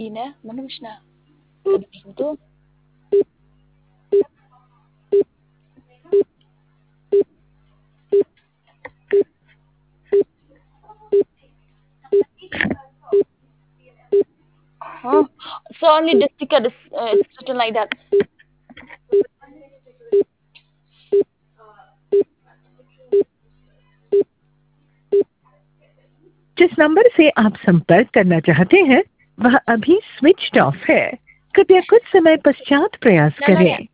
Ina, mana mش na? Sabi mo to? Huh? So only the sticker is it's written like that. जिस number से आप संपर्क करना चाहते हैं वह अभी स्विच्ड ऑफ है। कृपया कुछ समय पश्चात प्रयास No, no, करें। yeah.